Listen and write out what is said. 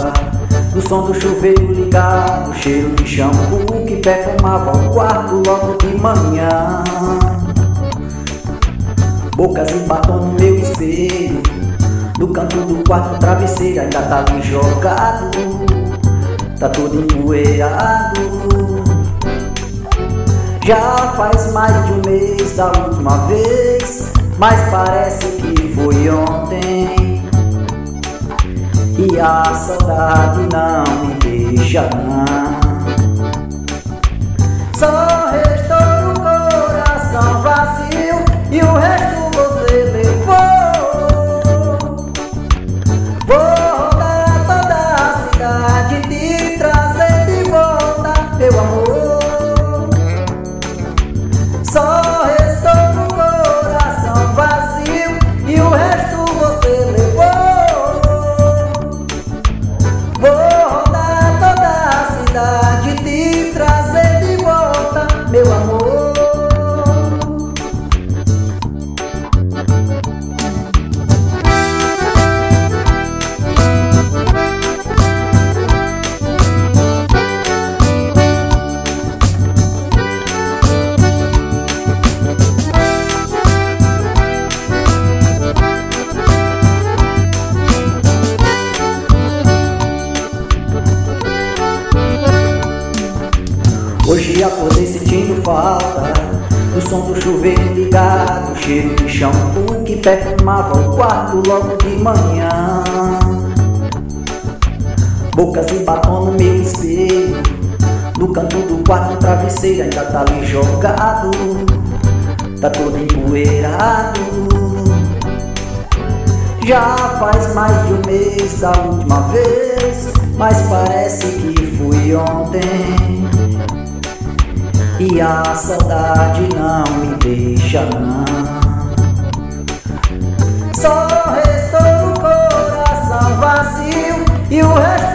falta do som do chuveiro ligado, cheiro de shampoo que perfumava o quarto logo de manhã. Bocas e batom no meu espelho, no canto do quarto o travesseiro ainda tá ali jogado, tá todo empoeirado. Já faz mais de um mês da última vez, mas parece que foi ontem. E a saudade não me deixa não. Só restou o coração vazio e o resto você levou. Vou rodar toda a cidade, te trazer de volta, meu amor. Só restou o coração vazio e o resto você levou. Meu amor, hoje acordei sentindo falta do som do chuveiro ligado, cheiro de shampoo que perfumava o quarto logo de manhã. Bocas e batom no meu espelho, no canto do quarto o travesseiro ainda tá ali jogado, tá todo empoeirado. Já faz mais de um mês da última vez, mas parece que foi ontem. E a saudade não me deixa não. Só restou o coração vazio e o resto